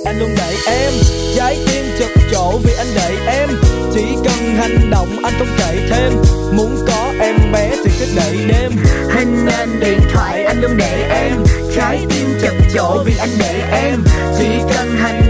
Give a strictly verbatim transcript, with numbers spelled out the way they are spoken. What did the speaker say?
anh luôn đợi em. Trái tim chật chội vì anh đợi em. Chỉ cần hành động anh không chạy thêm. Muốn có em bé thì cứ đợi đêm. Hình nền điện thoại anh luôn để em. Trái tim chật chội vì anh đợi em. Chỉ cần hành